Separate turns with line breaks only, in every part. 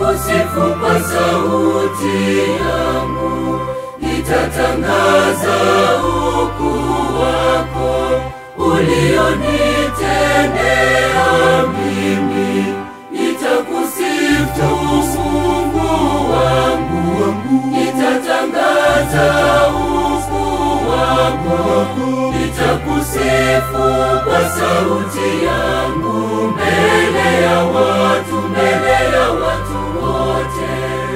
Nitakusifu kwa sauti yangu, nitatangaza ukuu wako ulionitendea mimi. Nitakusifu Mungu wangu, nitatangaza ukuu wako. Nitakusifu kwa sauti yangu mbele ya watu wote.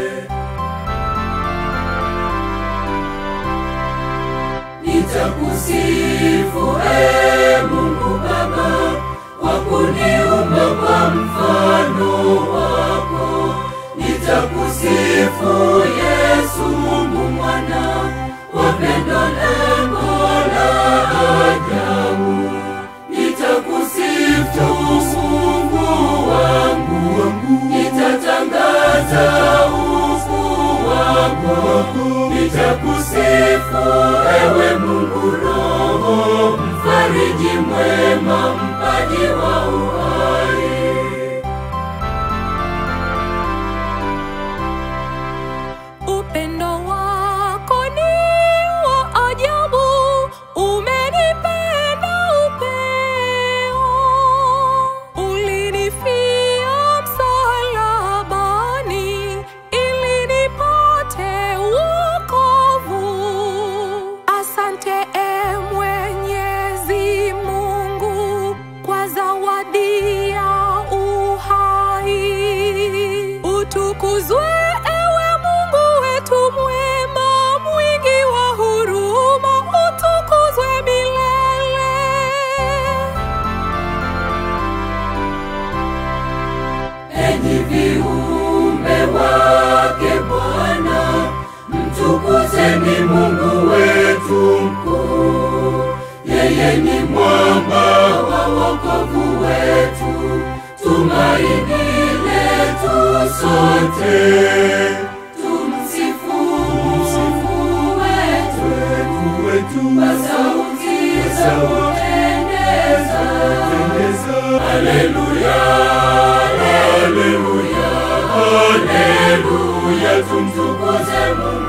Nitakusifu Mungu Baba, kwa kuniumba kwa mfano wako. Nitakusifu Yesu Mungu Mwana, kwa pendo lako la ajabu. Nitakusifu Mungu wangu, nitatangaza ukuu wako. Nitakusifu ewe Mungu Roho, mfariji mwema, mpaji wa uhai.
Upendo wako ni wa ajabu, umenipenda upeo. Ulinifia msalabani ili nipate wokovu. Asante Mwenyezi Mungu kwa zawadi ya uhai. Utukuzwe ewe Mungu wetu mwema, mwingi wa huruma, utukuzwe milele.
Enyi viumbe wake Bwana, mtukuzeni Mungu wetu mkuu. Yeye ni mwamba wa wokovu wetu, tumaini letu sote. Tumsifu Mungu wetu kwa sauti za kupendeza. Haleluya, haleluya, haleluya, tumtukuze Mungu.